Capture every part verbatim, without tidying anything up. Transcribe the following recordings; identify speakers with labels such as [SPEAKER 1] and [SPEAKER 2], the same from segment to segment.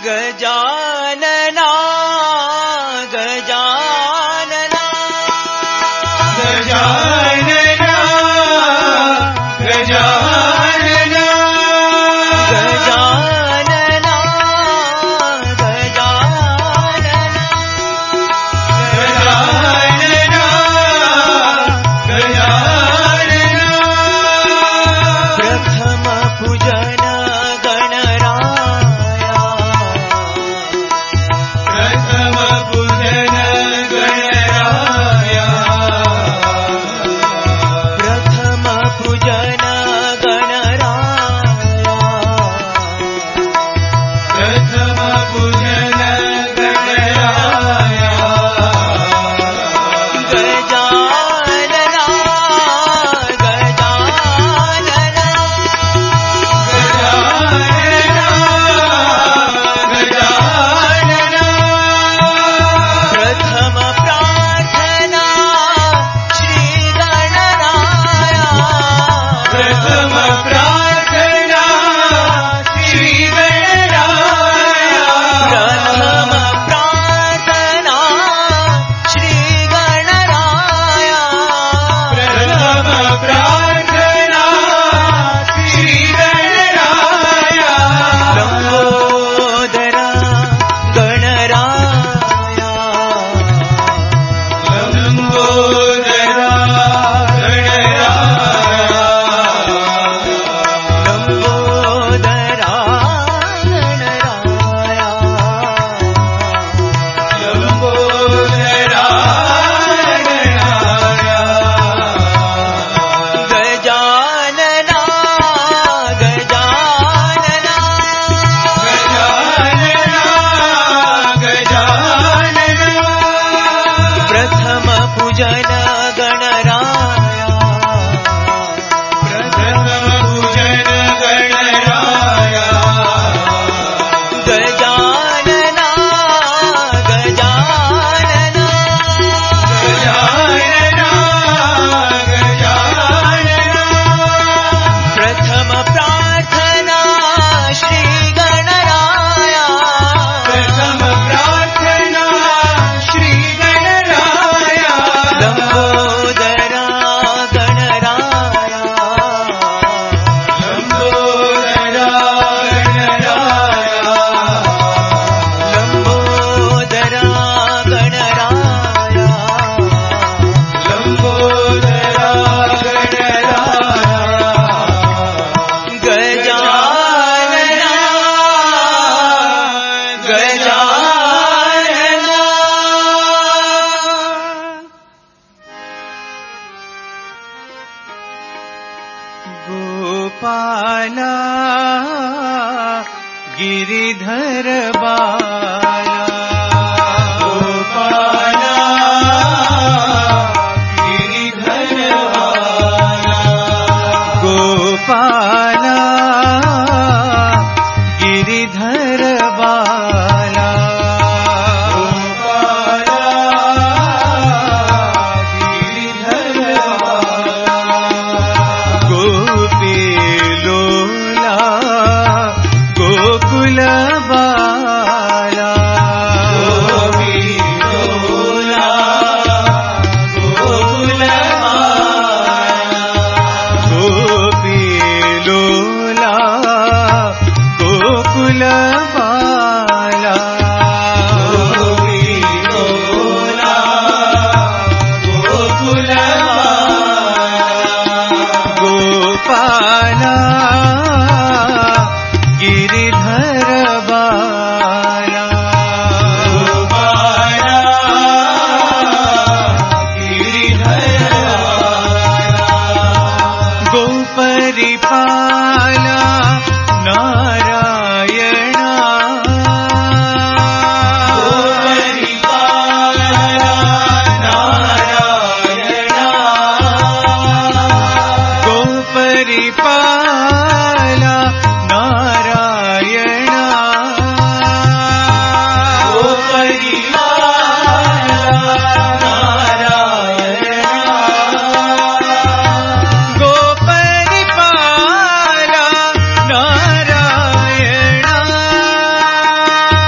[SPEAKER 1] गजानना गजानना
[SPEAKER 2] गजानना गजानना
[SPEAKER 1] गजानना गजानना
[SPEAKER 2] गजानना
[SPEAKER 1] प्रथम पूजन गणराया
[SPEAKER 2] प्रथम पूजन गणराया
[SPEAKER 1] प्रथम पूजन गणराया
[SPEAKER 2] प्रथम पूजन गणराया
[SPEAKER 1] गजानना गजानना
[SPEAKER 2] गजानना
[SPEAKER 1] प्रथम प्रार्थना श्री गणराया
[SPEAKER 2] प्रथम प्रार्थना श्री गणराया
[SPEAKER 1] प्रथम प्रार्थना श्री गणराया
[SPEAKER 2] प्रथम प्रार्थना श्री गणराया
[SPEAKER 1] लंबोदरा गणराया
[SPEAKER 2] लंबोदरा गणराया
[SPEAKER 1] लंबोदरा गणराया
[SPEAKER 2] लंबोदरा गणराया
[SPEAKER 1] गजानना गजानना
[SPEAKER 2] गजानना गजानना
[SPEAKER 1] प्रथम पूजन गणराया
[SPEAKER 2] प्रथम पूजन गणराया
[SPEAKER 1] गजानना गजानना
[SPEAKER 2] गजानना गजानना
[SPEAKER 1] प्रथम प्रार्थना श्री गणराया
[SPEAKER 2] प्रथम प्रार्थना श्री गणराया
[SPEAKER 1] लंबोदरा गणराया
[SPEAKER 2] लंबोदरा गणराया
[SPEAKER 1] लंबोदरा गणराया
[SPEAKER 2] लंबोदरा गणराया
[SPEAKER 1] गजानना गजानना गोपाला गिरिधर बाला
[SPEAKER 2] गोपाला गिरिधर बाला
[SPEAKER 1] गोपाला गिरिधर बाला
[SPEAKER 2] गोपाला गिरिधर बाला
[SPEAKER 1] गोपी लोला गोकुल बाला
[SPEAKER 2] गोपी लोला गोकुल बाला
[SPEAKER 1] गोपी लोला गोकुल बाला
[SPEAKER 2] गोपी लोला गोकुल बाला
[SPEAKER 1] गोपाला गिरिधर बाला
[SPEAKER 2] गोपाला गिरिधर बाला
[SPEAKER 1] गोपरिपाला नारायणा
[SPEAKER 2] गोपरिपाला नारायणा
[SPEAKER 1] गोपरिपाला नारायणा
[SPEAKER 2] गोपरिपाला नारायणा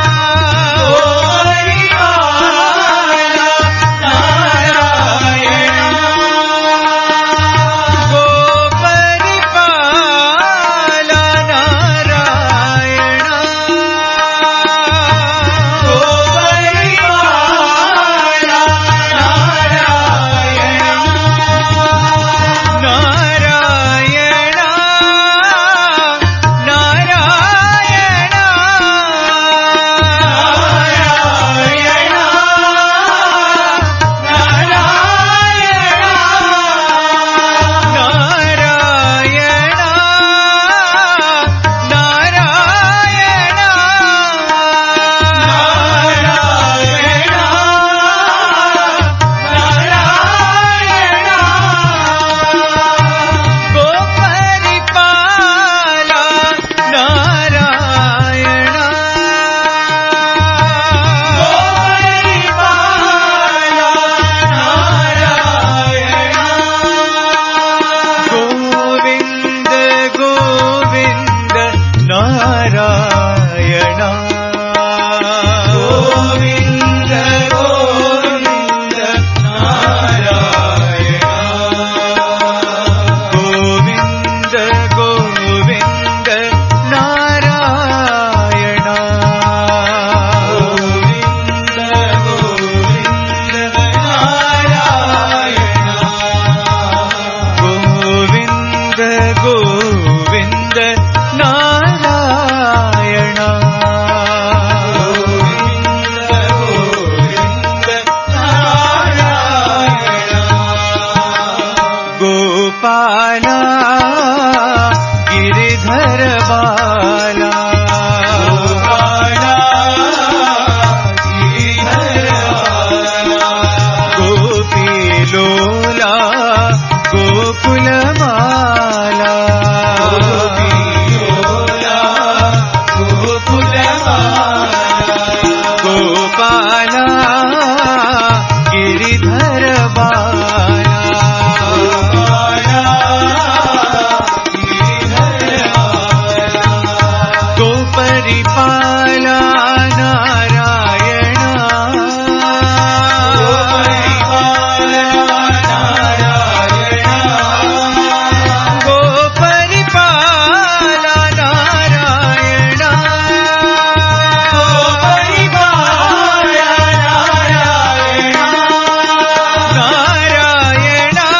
[SPEAKER 1] गोपाला गिरिधर बाला
[SPEAKER 2] गोपाला गिरिधर बाला
[SPEAKER 1] गोपी लोला गोकुल माला
[SPEAKER 2] गोपी लोला गोकुल माला
[SPEAKER 1] गोपाला गिरिधर बाला गोपरिपाला नारायणा गोपरिपाला नारायणा नारायणा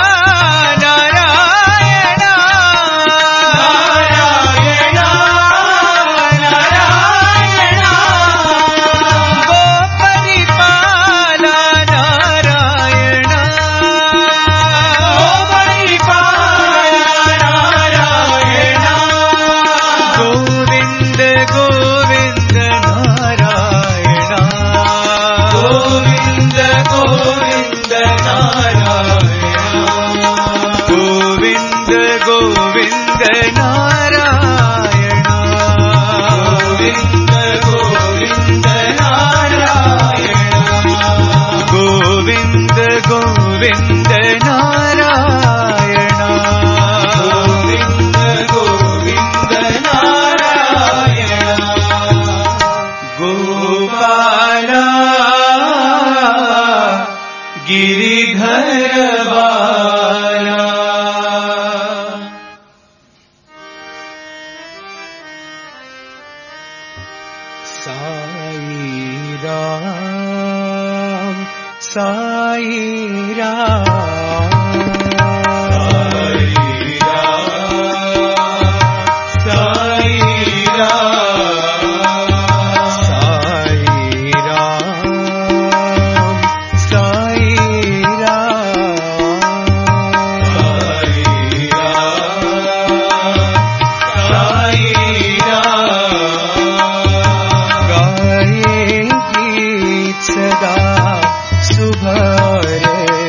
[SPEAKER 1] गोविंद गोविंद नारायणा
[SPEAKER 2] गोविंद गोविंद नारायणा
[SPEAKER 1] गोविंद गोविंद नारायणा
[SPEAKER 2] गोविंद गोविंद नारायणा
[SPEAKER 1] गोविंद गोविंद नारायणा
[SPEAKER 2] गोविंद गोविंद नारायणा
[SPEAKER 1] गोपाला गिरिधर बाला साई राम साई राम
[SPEAKER 2] साई राम
[SPEAKER 1] साई राम साई राम
[SPEAKER 2] साई राम
[SPEAKER 1] गाये गीत सदा सुभरे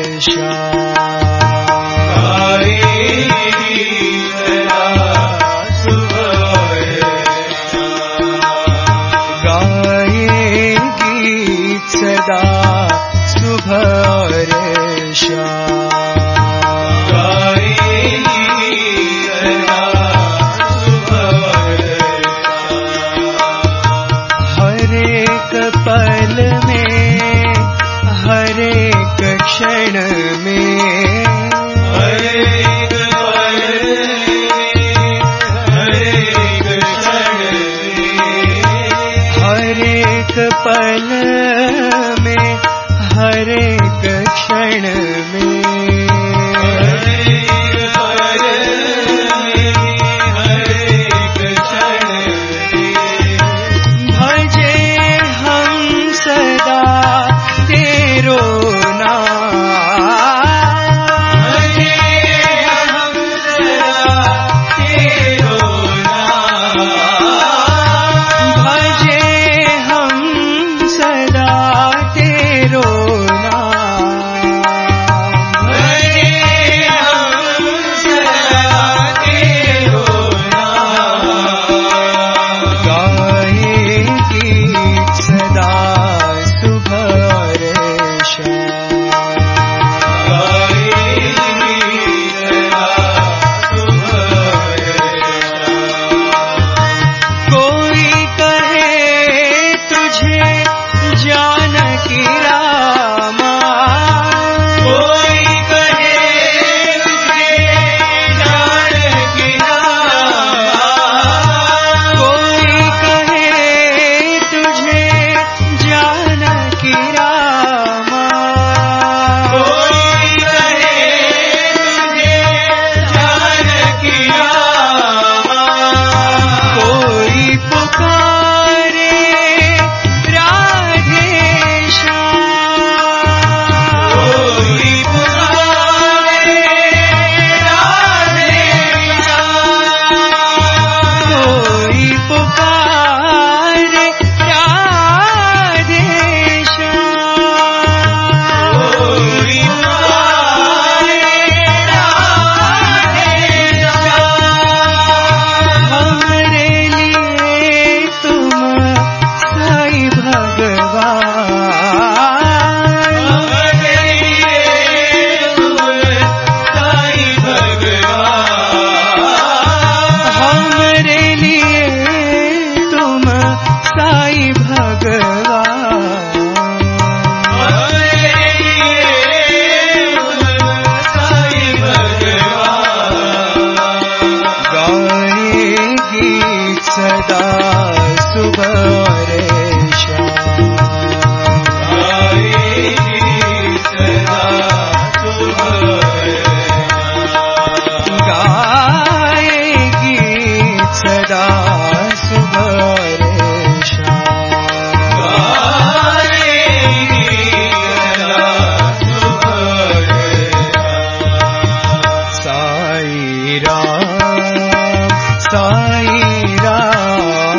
[SPEAKER 1] राम साई राम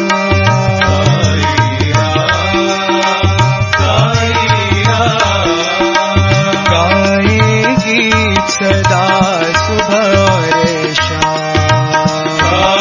[SPEAKER 1] गाए गीत सदा सुबह और शाम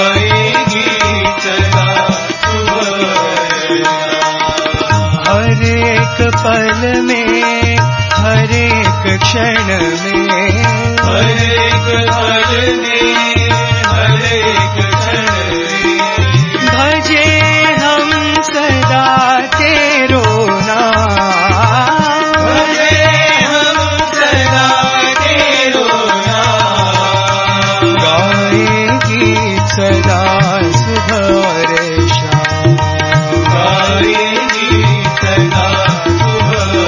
[SPEAKER 1] हर एक पल में हर एक क्षण में
[SPEAKER 2] हर एक पल में हर एक क्षण में
[SPEAKER 1] भजे हम सदा तेरो नाम
[SPEAKER 2] भजे हम सदा तेरो नाम
[SPEAKER 1] गाए गीत सदा सुबह और शाम
[SPEAKER 2] गाए गीत सदा सुबह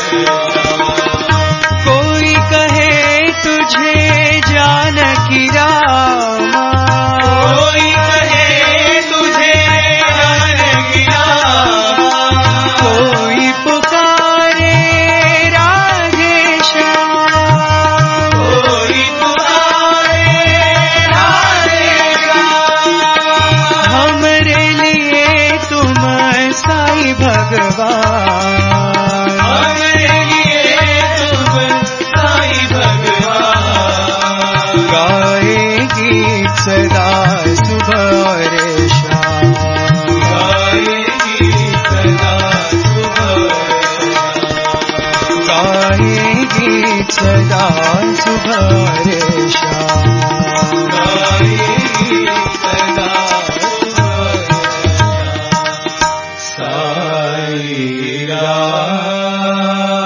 [SPEAKER 1] कोई कहे तुझे जानकी रामा
[SPEAKER 2] कोई कहे तुझे जानकी रामा
[SPEAKER 1] कोई पुकारे राधे श्याम
[SPEAKER 2] कोई पुकारे राधे श्याम
[SPEAKER 1] हमरे लिए तुम साई भगवान
[SPEAKER 2] हमारे लिए तुम साई भगवान
[SPEAKER 1] गाए गीत सदा सुबह और शाम
[SPEAKER 2] गाए गीत सदा सुबह
[SPEAKER 1] गाए गीत सदा सुबह और शाम
[SPEAKER 2] गाए गीत सदा सुबह साई राम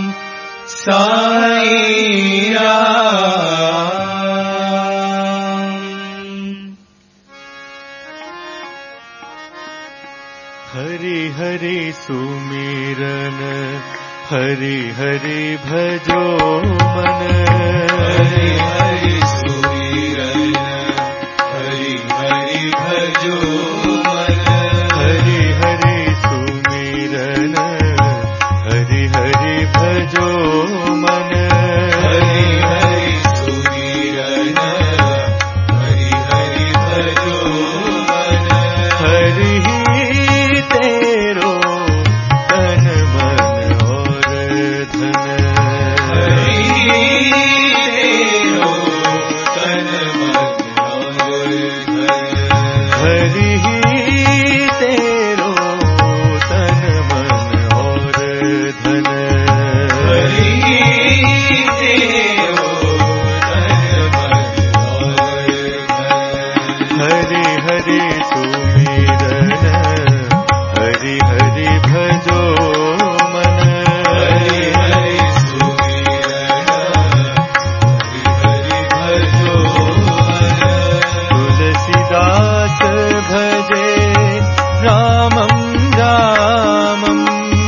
[SPEAKER 2] साई राम
[SPEAKER 1] हरि हरि सुमिरन हरि हरि भजो मन
[SPEAKER 2] हरि हरि सुमिरन हरि हरि भजो मन
[SPEAKER 1] हरि हरि सुमिरन हरि हरि भजो मन
[SPEAKER 2] हरि हरि सुमिरन हरि हरि भजो मन
[SPEAKER 1] हरि ही तेरो तन मन और धन
[SPEAKER 2] हरि तेरो तन मन और धन
[SPEAKER 1] हरि ही तेरो तन मन और धन
[SPEAKER 2] हरि तेरो तन मन और धन
[SPEAKER 1] हरि हरि सुमिरन हरि हरि भजो मन
[SPEAKER 2] हरि हरि सुमिरन हरि हरि भजो मन
[SPEAKER 1] तुलसीदास भजे रामं रामं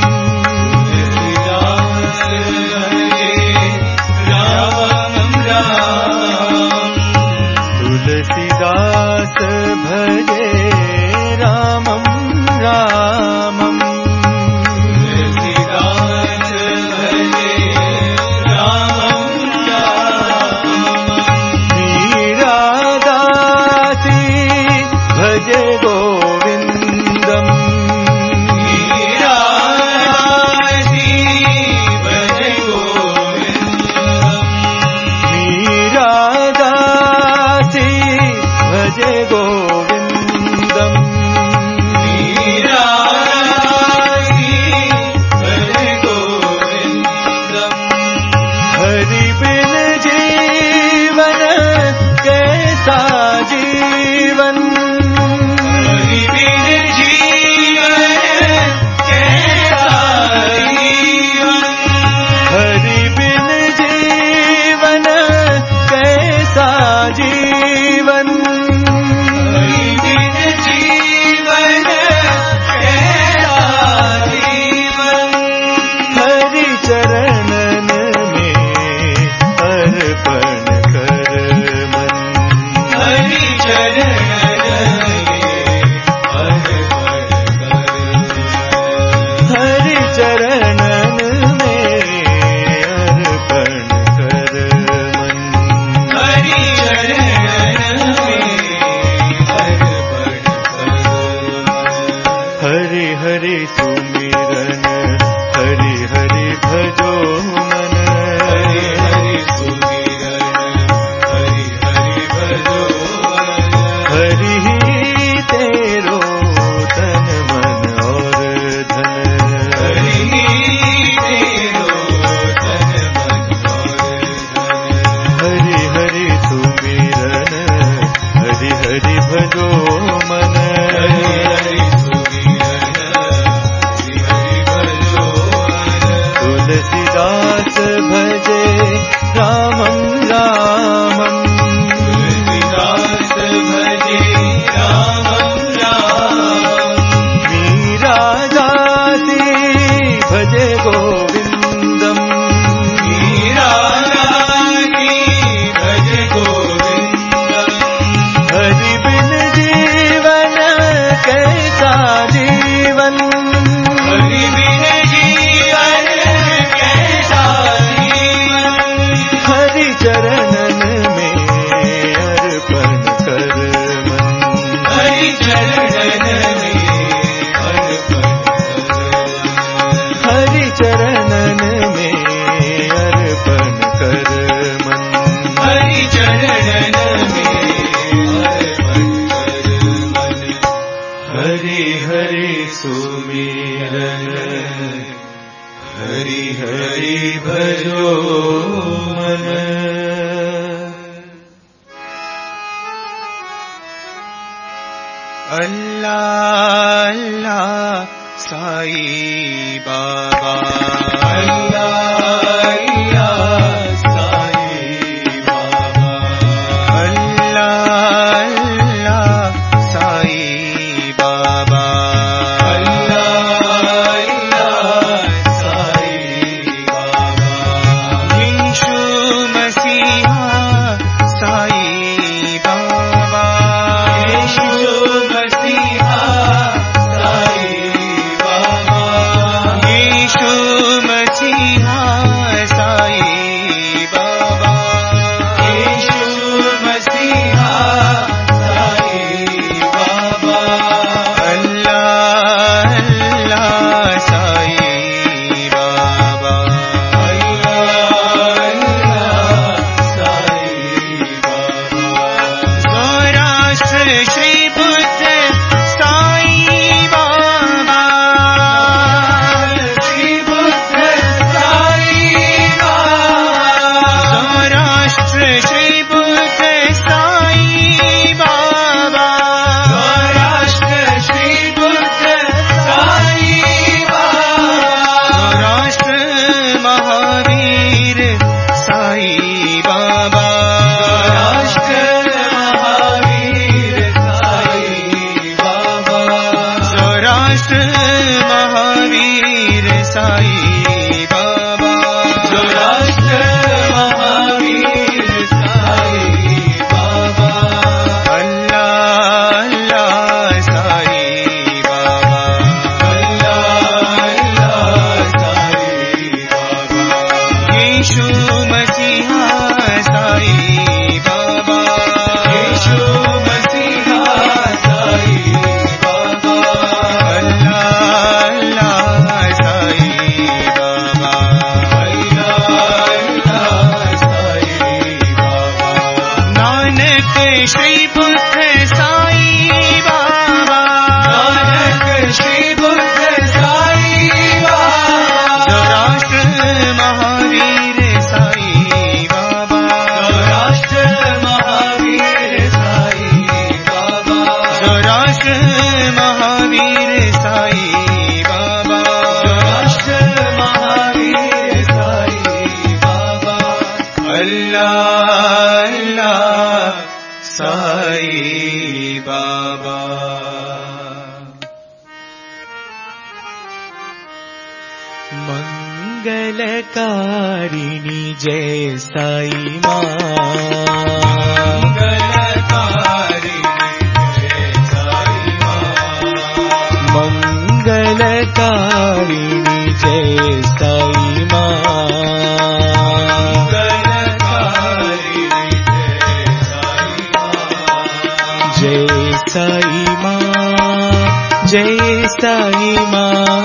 [SPEAKER 2] तुलसीदास भजे रामं राम
[SPEAKER 1] तुलसीदास भजे रामं रामं
[SPEAKER 2] तुलसीदास भजे रामं राम
[SPEAKER 1] मीरा दासी भजे गोविन्दम्
[SPEAKER 2] मीरा दासी भजे गोविन्दम्
[SPEAKER 1] मीरा दासी भजे गोविन्दम्
[SPEAKER 2] मीरा दासी भजे गोविन्दम्
[SPEAKER 1] हरि बिन जीवन कैसा जीवन
[SPEAKER 2] हरि बिन जीवन कैसा जीवन
[SPEAKER 1] हरि बिन जीवन कैसा जीवन अल्लाह अल्लाह साईं बाबा,
[SPEAKER 2] अल्लाह अल्लाह साईं बाबा,
[SPEAKER 1] अल्लाह अल्लाह साईं बाबा,
[SPEAKER 2] अल्लाह अल्लाह साईं बाबा,
[SPEAKER 1] यीशु मसीहा साईं बाबा,
[SPEAKER 2] यीशु मसीहा साईं बाबा,
[SPEAKER 1] यीशु मसीहा साईं बाबा,
[SPEAKER 2] यीशु मसीहा साईं बाबा,
[SPEAKER 1] अल्लाह अल्लाह साईं बाबा,
[SPEAKER 2] अल्लाह अल्लाह साईं बाबा,
[SPEAKER 1] सौराष्ट्र श्री बुद्ध साईं बाबा,
[SPEAKER 2] श्री बुद्ध साईं बाबा,
[SPEAKER 1] सौराष्ट्र श्री बुद्ध साईं बाबा,
[SPEAKER 2] सौराष्ट्र श्री बुद्ध साईं बाबा,
[SPEAKER 1] सौराष्ट्र महावीर साईं बाबा,
[SPEAKER 2] सौराष्ट्र महावीर साईं बाबा,
[SPEAKER 1] सौराष्ट्र महावीर साईं बाबा,
[SPEAKER 2] सौराष्ट्र महावीर साईं बाबा,
[SPEAKER 1] अल्लाह अल्लाह साईं बाबा,
[SPEAKER 2] अल्लाह अल्लाह साईं बाबा,
[SPEAKER 1] यीशु मसीहा साईं बाबा,
[SPEAKER 2] यीशु मसीहा साईं बाबा,
[SPEAKER 1] अल्लाह अल्लाह साईं बाबा,
[SPEAKER 2] अल्लाह अल्लाह साईं बाबा,
[SPEAKER 1] नानक श्री बुद्ध साईं बाबा,
[SPEAKER 2] नानक श्री बुद्ध साईं बाबा,
[SPEAKER 1] सौराष्ट्र महावीर साईं बाबा,
[SPEAKER 2] सौराष्ट्र महावीर साईं बाबा,
[SPEAKER 1] सौराष्ट्र महावीर साईं बाबा,
[SPEAKER 2] सौराष्ट्र महावीर साईं बाबा,
[SPEAKER 1] अल्लाह अल्लाह साईं बाबा, मंगलकारिणी जय साईं माँ,
[SPEAKER 2] मंगलकारिणी जय साईं माँ,
[SPEAKER 1] मंगलकारिणी जय साईं माँ,
[SPEAKER 2] मंगलकारिणी जय साईं माँ,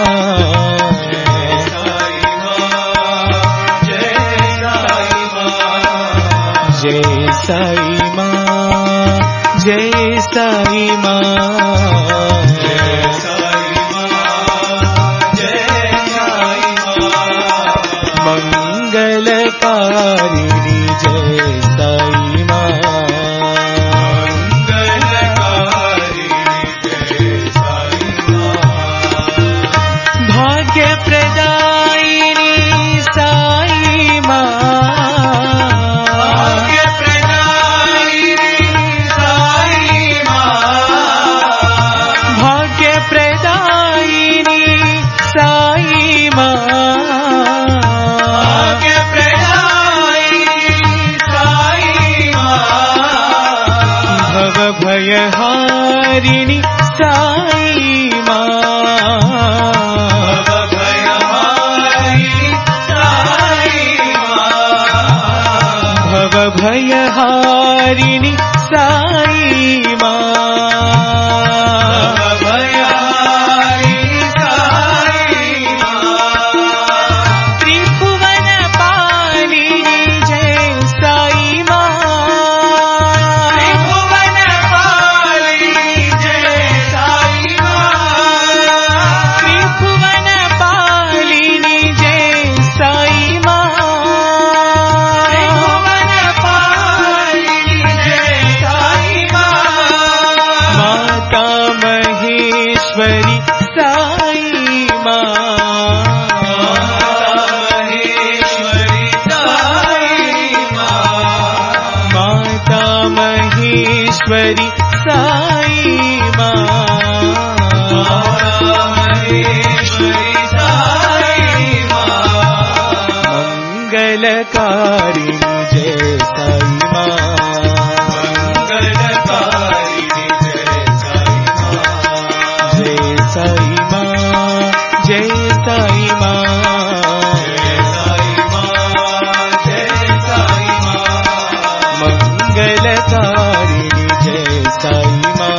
[SPEAKER 1] जय साईं माँ, जय साईं माँ,
[SPEAKER 2] जय साईं माँ, जय साईं माँ,
[SPEAKER 1] मंगलकारिणी जय साईं माँ,
[SPEAKER 2] मंगलकारिणी जय साईं माँ,
[SPEAKER 1] भाग्य प्रदायिनी साईं माँ,
[SPEAKER 2] भाग्य प्रदायिनी साईं माँ,
[SPEAKER 1] भाग्य प्रदायिनी साईं माँ,
[SPEAKER 2] भाग्य प्रदायिनी साईं माँ,
[SPEAKER 1] भव भयहारिणी साईं माँ,
[SPEAKER 2] भव भयहारिणी साईं माँ,
[SPEAKER 1] भव भयहारिणी साईं माँ,
[SPEAKER 2] भव भयहारिणी साईं माँ,
[SPEAKER 1] त्रिभुवन पालिनी जय साईं माँ,
[SPEAKER 2] त्रिभुवन पालिनी जय साईं
[SPEAKER 1] महेश्वरी साई माँ
[SPEAKER 2] महेश्वरी साई माँ
[SPEAKER 1] मंगलकारिणी जय साई माँ
[SPEAKER 2] मंगलकारिणी जय साई माँ
[SPEAKER 1] जय साई माँ जय साई माँ
[SPEAKER 2] जय साई माँ
[SPEAKER 1] मंगलकारिणी जय साई माँ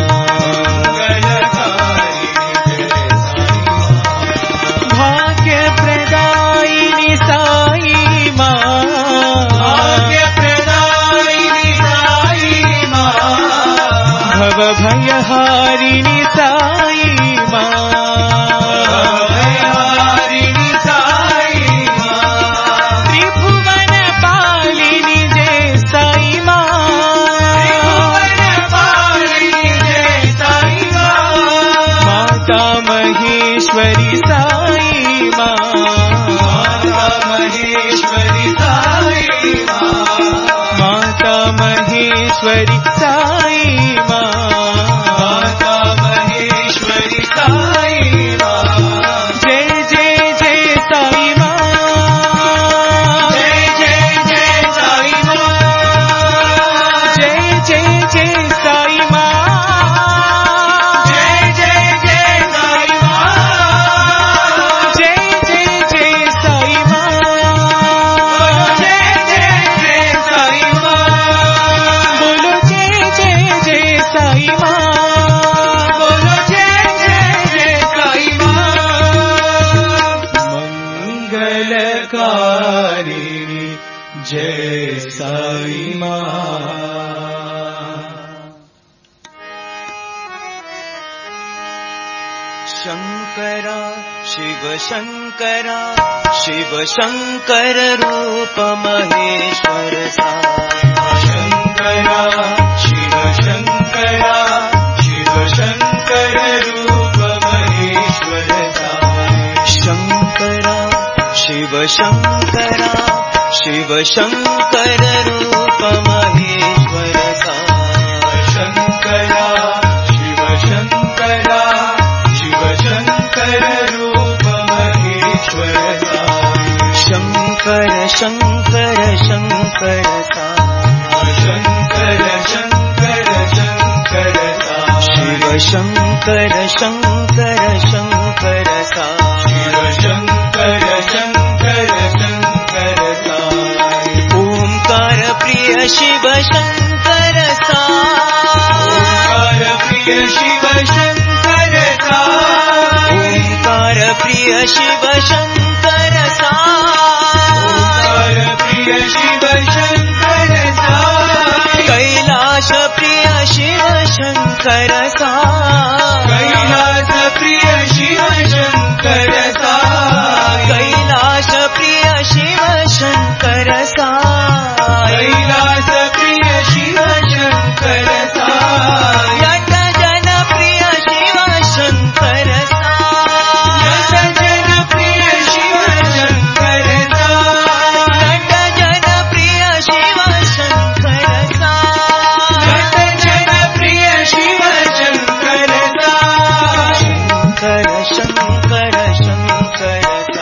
[SPEAKER 2] मंगलकारिणी जय साई माँ
[SPEAKER 1] भाग्य प्रदायिनी साई माँ
[SPEAKER 2] भाग्य प्रदायिनी साई माँ
[SPEAKER 1] भव भयहारिणी साई माँ
[SPEAKER 2] भयहारिणी साई माँ
[SPEAKER 1] त्रिभुवन पालिनी जय साई माँ
[SPEAKER 2] त्रिभुवन पालिनी जय साई माँ
[SPEAKER 1] माता महेश्वरी साई माँ
[SPEAKER 2] माता महेश्वरी साई माँ
[SPEAKER 1] माता महेश्वरी साई माँ
[SPEAKER 2] माता महेश्वरी साई माँ
[SPEAKER 1] जय जय जय साई माँ
[SPEAKER 2] जय जय जय साई माँ
[SPEAKER 1] जय जय जय साई माँ
[SPEAKER 2] जय जय जय साई माँ
[SPEAKER 1] जय जय जय साई माँ
[SPEAKER 2] जय जय जय साई माँ
[SPEAKER 1] बोलो जय जय जय साई माँ
[SPEAKER 2] बोलो जय जय जय साई माँ
[SPEAKER 1] मंगलकारिणी जय साई माँ शंकरा शिव शंकरा शिव शंकर रूप महेश्वर साई
[SPEAKER 2] शंकरा शिव शंकरा शिव शंकर रूप महेश्वर साई
[SPEAKER 1] शंकरा शिव शंकरा शिव शंकर रूप महेश्वर साई
[SPEAKER 2] शंकरा शिव शंकरा शिव शंकर रूप महेश्वर साई
[SPEAKER 1] शंकर शंकर शंकर साई
[SPEAKER 2] शंकर शंकर शंकर साई
[SPEAKER 1] शिव शंकर शंकर शंकर साई
[SPEAKER 2] शिव शंकर शंकर शंकर साई
[SPEAKER 1] ओंकार प्रिय शिव शंकर साई
[SPEAKER 2] ओंकार प्रिय शिव शंकर साई
[SPEAKER 1] ओंकार प्रिय शिव शंकर साई
[SPEAKER 2] ओंकार प्रिय शिव शंकर साई
[SPEAKER 1] कैलाश प्रिय शिव शंकर साई
[SPEAKER 2] कैलास प्रिय शिव शंकर साई
[SPEAKER 1] कैलाश प्रिय शिव शंकर साई
[SPEAKER 2] कैलास प्रिय शिव शंकर साई
[SPEAKER 1] जट जन प्रिय शिव शंकर साई
[SPEAKER 2] जन जन प्रिय शिव शंकर साई
[SPEAKER 1] जट जन प्रिय शिव शंकर साई
[SPEAKER 2] जन जन प्रिय शिव शंकर साई
[SPEAKER 1] शंकर शंकर शंकर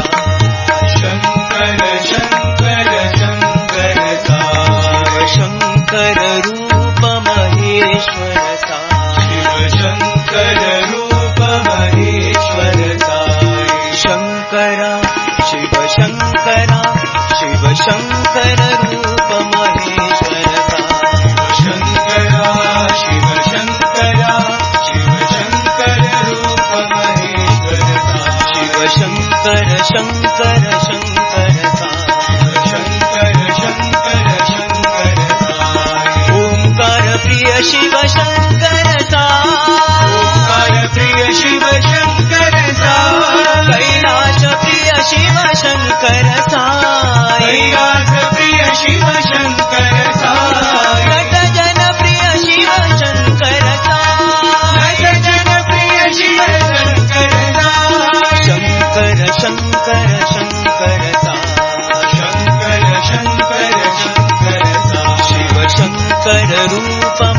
[SPEAKER 1] साई
[SPEAKER 2] शंकर शंकर शंकर साई
[SPEAKER 1] शंकर रूप महेश्वर साई
[SPEAKER 2] शिव शंकर रूप महेश्वर साई
[SPEAKER 1] शंकरा शिव शंकरा शिव शंकर रूप महेश्वर साई
[SPEAKER 2] शंकरा शिव शंकरा शिव शंकर रूप महेश्वर साई
[SPEAKER 1] शिव शंकर शंकर शंकर साई
[SPEAKER 2] शंकर शंकर शंकर साई
[SPEAKER 1] ओंकार प्रिय शिव शंकर साई
[SPEAKER 2] ओंकार प्रिय शिव शंकर साई
[SPEAKER 1] कैलाश प्रिय शिव शंकर साई
[SPEAKER 2] कैलास प्रिय शिव शंकर साई
[SPEAKER 1] जट जन प्रिय शिव शंकर साई
[SPEAKER 2] जन प्रिय शिव शंकर साई
[SPEAKER 1] शंकर शंकर शंकर साई
[SPEAKER 2] शंकर शंकर शंकर साई
[SPEAKER 1] शिव शंकर रूप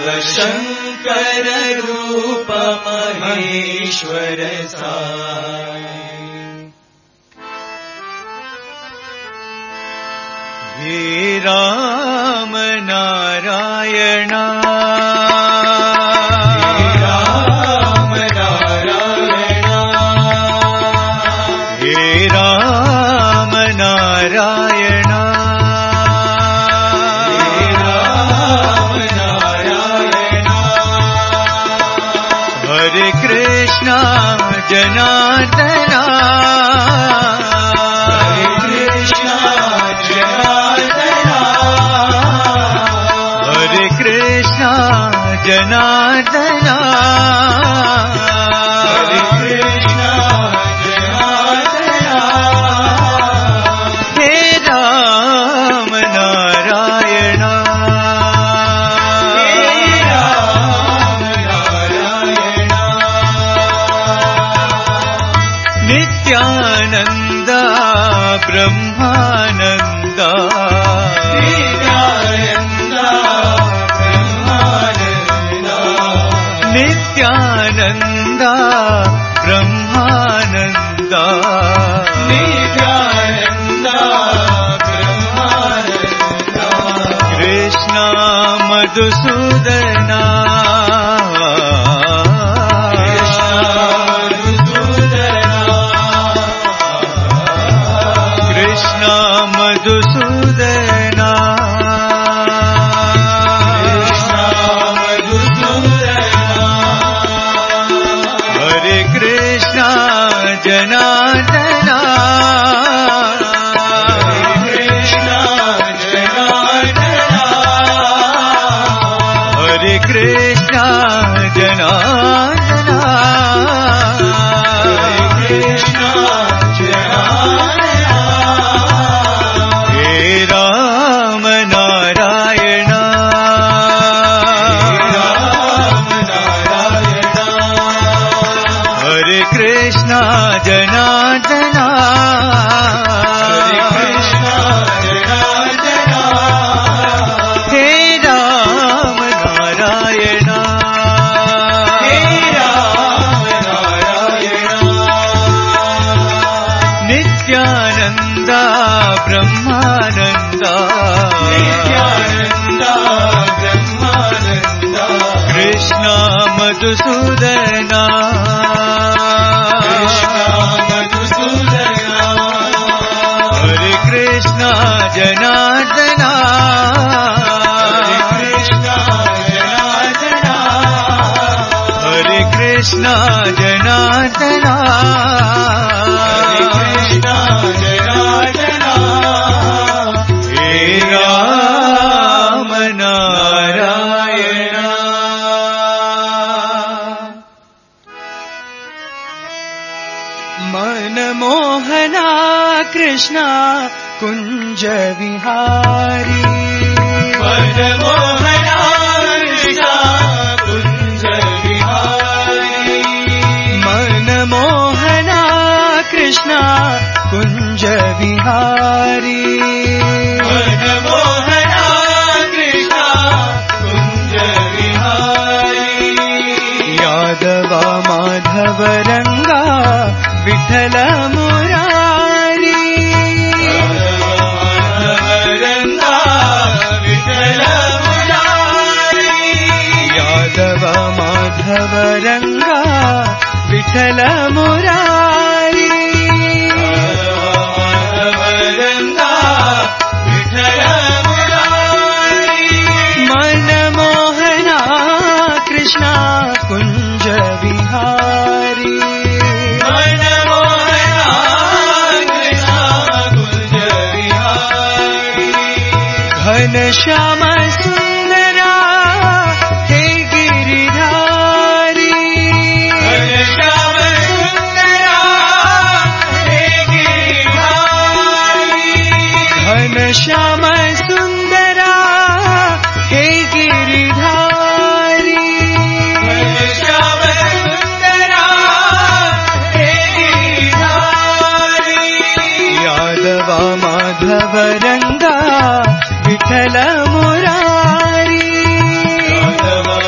[SPEAKER 1] शंकर रूप महेश्वर साई। हे राम नारायण राम नारायण हे राम नारायण कृष्णा जनार्दना हरे कृष्णा जनार्दना हरे कृष्णा जनार्दना हरे कृष्णा जनार्दना हे राम नारायण नित्यानंदा ब्रह्मानंदा नित्यानंदा ब्रह्मानंदा नित्यानंदा ब्रह्मानंदा नित्यानंदा ब्रह्मानंदा कृष्णा मधुसूदना मधुसूदना कृष्णा मधुसूदना हरे कृष्णा जनार्दना हरे कृष्णा जनार्दना हरे कृष्णा जनार्दना हरे कृष्णा जनार्दना राम नारायण राम नारायण हरे कृष्णा जनार्दना हरे कृष्णा जनार्दना हे राम नारायण हे राम नारायण नित्यानंदा ब्रह्मानंदा नित्यानंदा ब्रह्मानंदा कृष्णा मधुसूदना कृष्णा मधुसूदना हरे कृष्णा जनार्दना हरे कृष्णा जनार्दना हरे कृष्णा जनार्दना हरे कृष्णा जनार्दना हे राम नारायण मनमोहना कृष्णा कुंज विहारी मनमोहना कृष्णा कुंज विहारी मनमोहना कृष्णा कुंज विहारी मनमोहना कृष्णा कुंज विहारी यादव माधव रंगा विठल मुरारी यादव रंगा विठल मुरारी यादव माधव रंगा विठल मुरारी मनमोहना कृष्णा कुंज विहारी मनमोहना कृष्णा कुंज विहारी घन श्याम सुंदरा हे गिरिधारी घन श्याम सुंदरा हे गिरिधारी घन श्याम सुंदरा हे गिरिधारी घन श्याम सुंदरा हे गिरिधारी यादव माधव रंगा विठल मुरारी यादव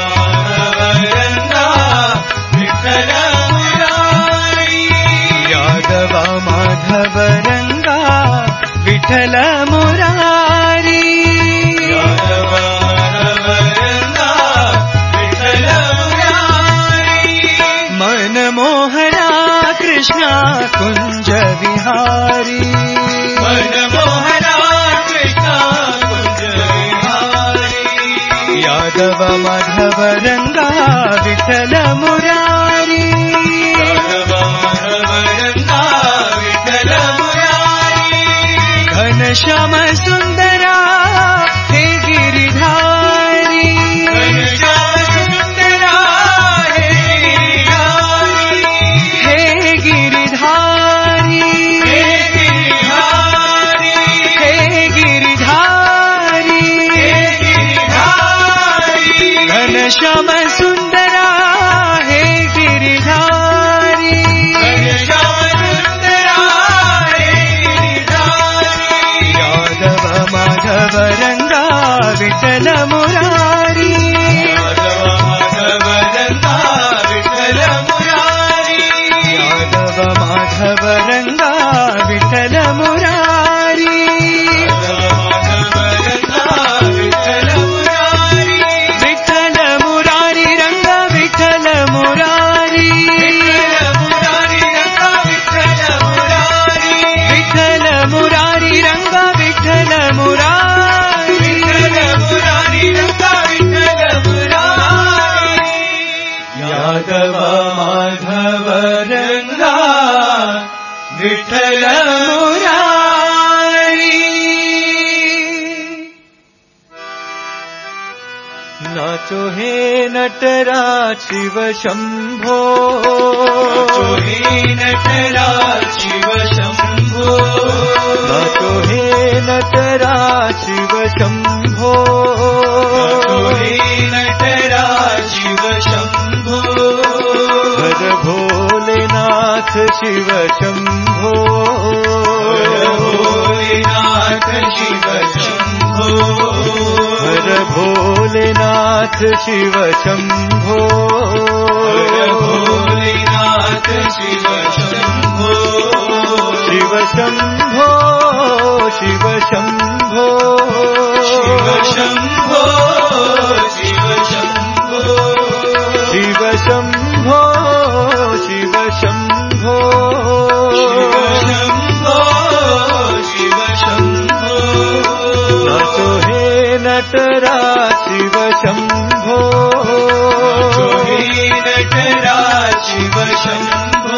[SPEAKER 1] माधव रंगा विठल मुरारी यादव माधव रंगा विठल मुरारी मनमोहरा कृष्णा कुंज विहारी मनमोहरा कृष्णा कुंज विहारी यादव माधव रंगा विठल मुरारी यादव माधव रंगा विठल मुरारी घनश्याम सुंदरा हे गिरिधारी घनश्याम सुंदरा हे गिरिधारी हे गिरिधारी हे गिरिधारी हे गिरिधारी हे गिरिधारी घनश्याम सुंदरा हे गिरिधारी घनश्याम सुंदरा हे गिरिधारी यादव माधव रंगा विठल मुरारी यादव माधव रंगा विठल मुरारी यादव माधव रंगा विठल मुरारी यादव माधव रंगा विठल मुरारी विठल मुरारी रंगा विठल मुरारी विठल मुरारी रंगा विठल मुरारी विठल मुरारी रंगा विठल मुरारी विठल मुरारी रंगा विठल मुरारी यादव माधव रंगा विठल मुरारी नाचो हे नटराज शिव शंभो नाचो हे नटराज शिव शंभो नाचो हे नटराज शिव शंभो नाचो हे नटराज शिव शंभो हर भोलेनाथ शिव शंभो हर भोलेनाथ शिव शंभो हर भोलेनाथ शिव शंभो हर भोलेनाथ शिव शंभो शिव शंभो शिव शंभो शिव शंभो शिव शंभो शिव शंभो शिव शंभो शिव शंभो शिव शंभो नाचो हे नटराज शिव शंभो नाचो हे नटराज शिव शंभो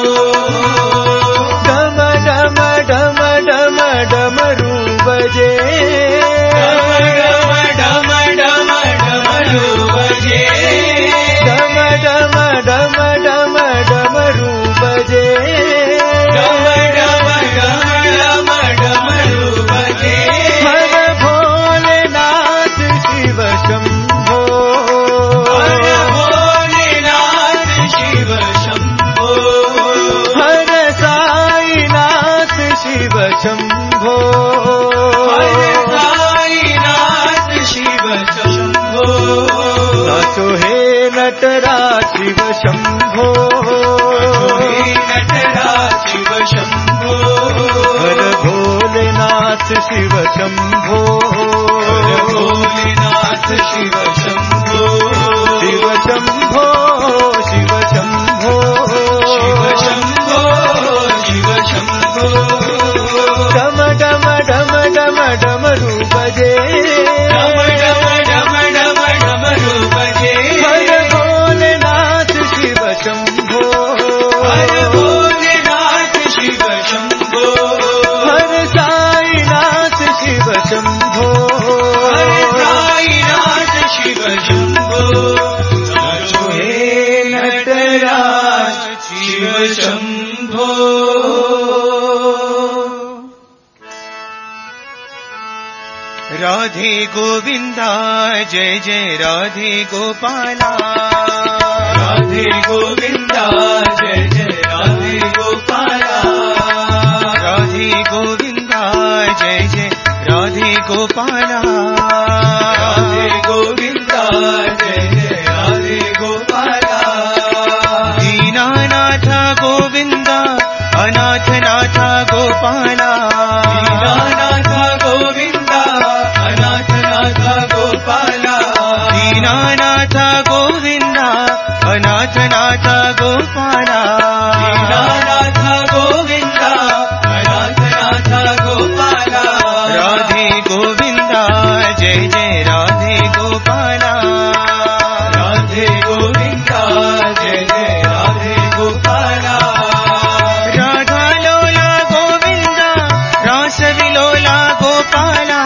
[SPEAKER 1] डम डम डम डम डमरू बजे डम डम डम डमरू बजे डम डम डम डम डमरू बजे डम डम डम डम डमरू बजे हर भोलेनाथ शिव शंभो हर भोलेनाथ शिव शंभो हर साईनाथ शिव शंभो हर साईनाथ शिव शंभो नाचो हे नटराज शिव शंभो नाचो हे नटराज शिव शंभो हर भोलेनाथ शिव शंभो हर भोलेनाथ शिव शंभो शिव शंभो शिव शंभो शिव शंभो शिव शंभो डम डम डम डम डमरू बजे डम डम डम डम डमरू बजे हर भोलेनाथ शिव शंभो हर भोलेनाथ शिव शंभो हर साईनाथ शिव शंभो हर साईनाथ शिव शंभो नाचो हे नटराज शिव शंभो राधे गोविंदा जय जय राधे गोपाला राधे गोविंदा जय जय राधे गोपाला राधे गोविंदा जय जय राधे गोपाला राधे गोविंदा जय जय राधे गोपाला दीनानाथ गोविंदा अनाथ नाथ गोपाला
[SPEAKER 2] दीनानाथ गोविंद अनाथ नाथ गोपाला
[SPEAKER 1] दीनानाथ गोविंद अनाथ नाथ गोपाला
[SPEAKER 2] दीनानाथ गोविंद अनाथ नाथ गोपाला
[SPEAKER 1] राधे गोविंद जय जय राधे गोपाला
[SPEAKER 2] राधे गोविंद जय जय राधे गोपाला
[SPEAKER 1] राधा लोला गोविंद रास विलोला गोपाला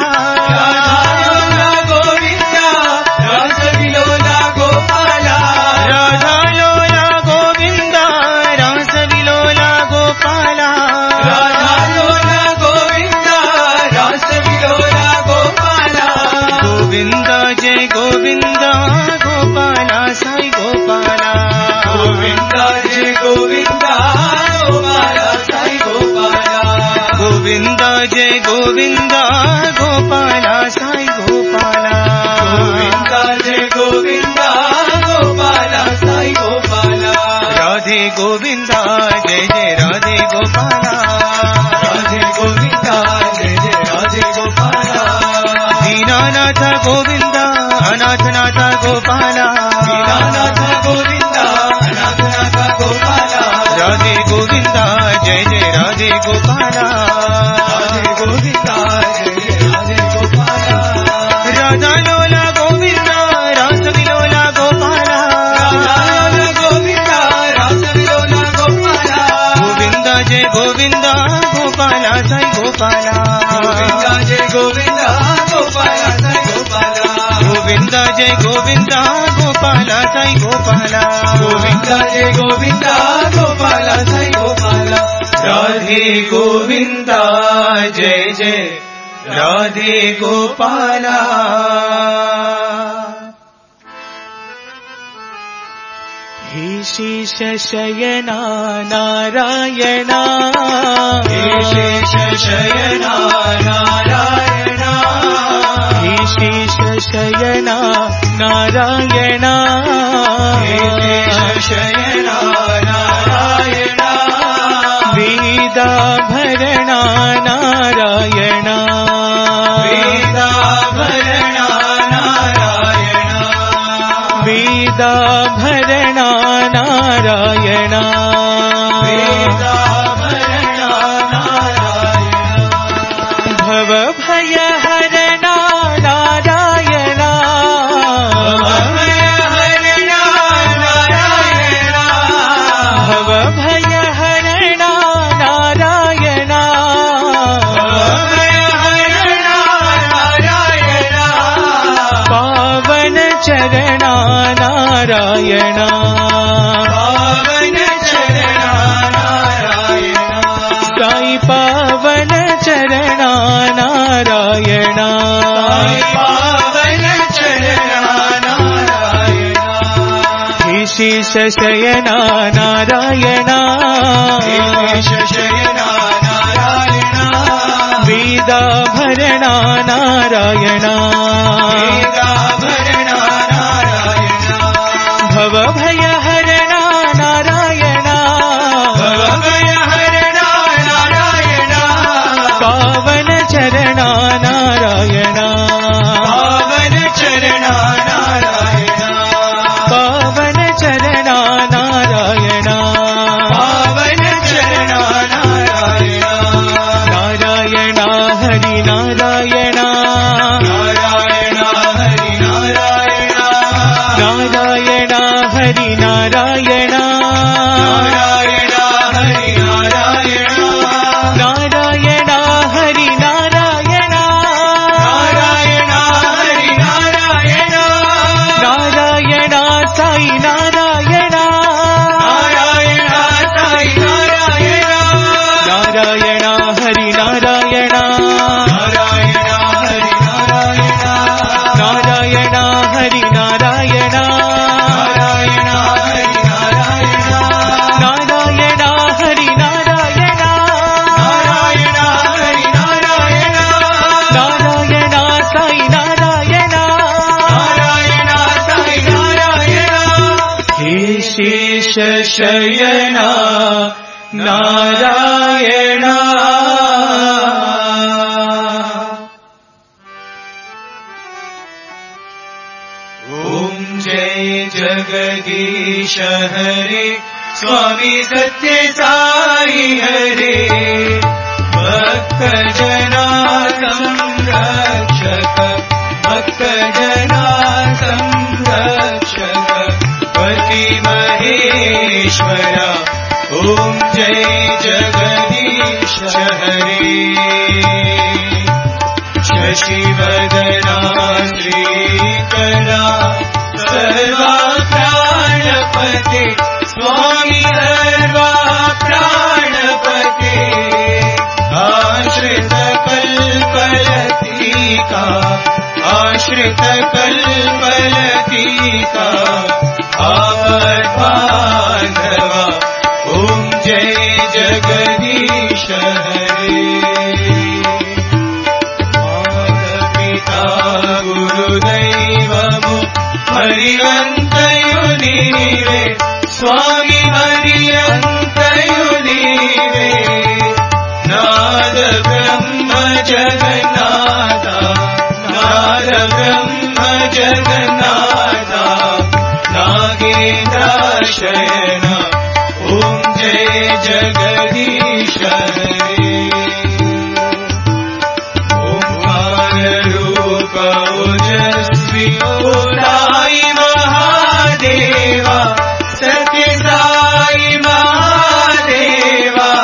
[SPEAKER 2] राधा गोविंद रास विलोला गोपाला
[SPEAKER 1] राधा लोला गोविंद रास विलोला गोपाला
[SPEAKER 2] राधा लोला गोविंद रास विलोला गोपाला
[SPEAKER 1] गोविंद जय गोविंद गोपाला साई गोपाला
[SPEAKER 2] गोविंद जय गोविंद गोपाला साई गोपाला
[SPEAKER 1] गोविंद जय गोविंद गोपाला साई गोपाला
[SPEAKER 2] गोविंद जय गोविंद गोपाला साई गोपाला
[SPEAKER 1] राधे गोविंद जय जय राधे गोपाला
[SPEAKER 2] राधे गोविंद जय जय राधे गोपाला
[SPEAKER 1] दीनानाथ गोविंद अनाथ नाथ गोपाला
[SPEAKER 2] दीनानाथ गोविंद अनाथ नाथ गोपाला
[SPEAKER 1] राधे गोविंद जय जय राधे गोपाला
[SPEAKER 2] राधे गोविंद जय जय राधे गोपाला
[SPEAKER 1] राधा लोला गोविंद रास विलोला गोपाला
[SPEAKER 2] राधा गोविंद रास विलोला गोपाला
[SPEAKER 1] गोविंद जय गोविंद गोपाला साई गोपाला
[SPEAKER 2] गोविंद जय गोविंद गोपाला साई गोपाला
[SPEAKER 1] गोविंद जय गोविंद गोपाला साई गोपाला
[SPEAKER 2] गोविंद जय गोविंद गोपाला साई गोपाला
[SPEAKER 1] राधे गोविंद जय जय राधे गोपाला हे शेष शयना नारायणा
[SPEAKER 2] हे शेष शयना नारायणा
[SPEAKER 1] हे शेष शयना नारायणा
[SPEAKER 2] हे शेष शयना नारायणा
[SPEAKER 1] वेदाभरणा नारायणा
[SPEAKER 2] वेदाभरणा नारायणा
[SPEAKER 1] वेदाभरणा नारायणा
[SPEAKER 2] वेदाभरणा नारायणा
[SPEAKER 1] भवभयहरणा नारायणा
[SPEAKER 2] भवभयहरणा नारायणा
[SPEAKER 1] भवभयहरणा नारायणा
[SPEAKER 2] भवभयहरणा नारायणा
[SPEAKER 1] पावन चरणा नारायणा
[SPEAKER 2] पावन चरणा नारायणा
[SPEAKER 1] साई पावन चरणा नारायणा
[SPEAKER 2] साई पावन चरणा नारायणा
[SPEAKER 1] हे शेष शयना नारायणा
[SPEAKER 2] शेष शयना नारायणा
[SPEAKER 1] वेदाभरणा नारायणा
[SPEAKER 2] वेदाभरणा नारायणा
[SPEAKER 1] भवभयहरणा नारायणा
[SPEAKER 2] भवभयहरणा नारायणा
[SPEAKER 1] पावन चरणा नारायणा
[SPEAKER 2] पावन चरणा नारायणा
[SPEAKER 1] पावन चरणा नारायणा
[SPEAKER 2] पावन चरणा नारायणा
[SPEAKER 1] नारायणा हरि नारायणा
[SPEAKER 2] नारायणा हरि नारायणा
[SPEAKER 1] नारायणा हरि नारायणा
[SPEAKER 2] नारायणा हरि नारायणा
[SPEAKER 1] नारायणा हरि नारायणा
[SPEAKER 2] नारायणा हरि नारायणा
[SPEAKER 1] नारायणा साई नारायणा
[SPEAKER 2] नारायणा साई नारायणा
[SPEAKER 1] नारायणा हरि नारायणा
[SPEAKER 2] नारायणा हरि नारायणा
[SPEAKER 1] नारायणा हरि नारायणा
[SPEAKER 2] नारायणा हरि नारायणा
[SPEAKER 1] नारायणा हरि नारायणा
[SPEAKER 2] नारायणा हरि नारायणा
[SPEAKER 1] नारायणा साई नारायणा
[SPEAKER 2] नारायणा साई नारायणा
[SPEAKER 1] हे शेष शयना नारायणा
[SPEAKER 2] जगदीश हरे स्वामी सत्य साई हरे भक्त जना संरक्षक भक्त जना संरक्षक पति महेश्वरा ओम जय जगदीश हरे शशिवदना श्रीकरा सर्वा प्राणपते स्वामी सर्वा प्राणपते आश्रित कल्पलतिका आश्रित कल्पलतिका आपद्बान्धवा ओम जय जगदीश हरे माता गुरुदैवमो हरिवन्तयुनीवे स्वामी हरिवन्तयुनीवे नाद ब्रह्म जगन्नाथा नाद ब्रह्म जगन्नाथा नागेन्द्राशयना ओम जय जगदीश हरे ओंकार रूप ओजस्वी साई महादेवा सत्य साई महादेवा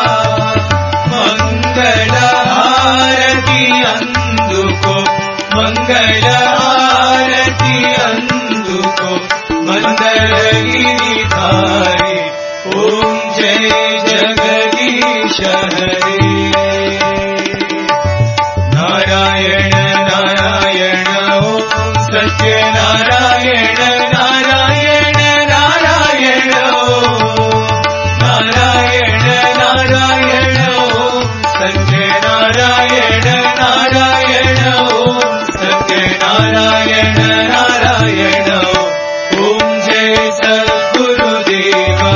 [SPEAKER 2] मंगल आरती अंदुको मंगल आरती अंदुको मंदरगिरिधारी ओम जय जगदीश हरे नारायण नारायण ओम सत्य नारायण नारायण नारायण ओम नारायण नारायण ओम सत्य नारायण नारायण ओम सत्य नारायण नारायण ओम जय सद्गुरुदेवा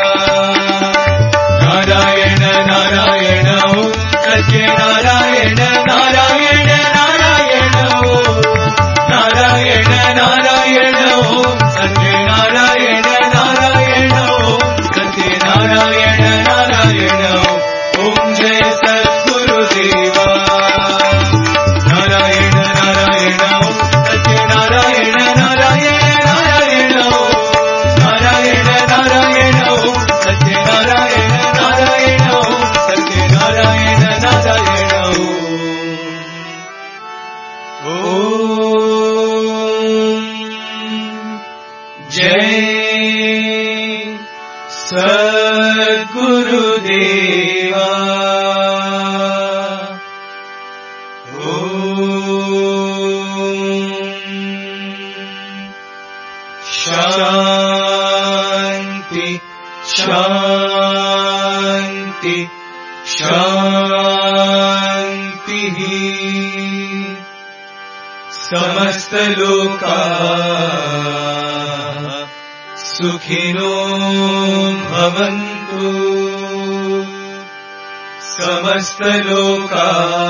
[SPEAKER 2] नारायण नारायण ओम सत्य नारायण नारायण नारायण ओम नारायण नारायण ओम सत्य नारायण नारायण ओम सत्य नारायण नारायण ओम जय सद्गुरुदेवा नारायण नारायण ओम सत्य नारायण नारायण नारायण ओम नारायण नारायण ओम सत्य नारायण नारायण ओम सत्य नारायण नारायण ओम जय सद्गुरुदेवा शांति शांति शांति समस्त लोका सुखिनो भवन्तु समस्त लोका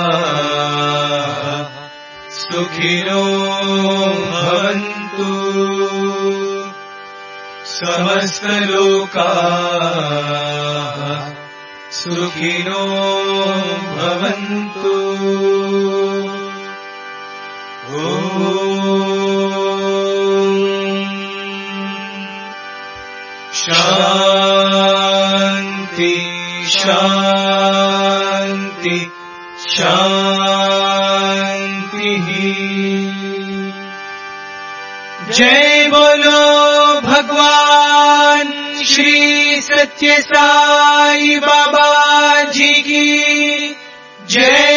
[SPEAKER 2] सुखिनो भवन्तु समस्त लोका सुखिनो भवन्तु शांति शांति शांति जय बोलो भगवान श्री सत्य साई बाबा जी की जय।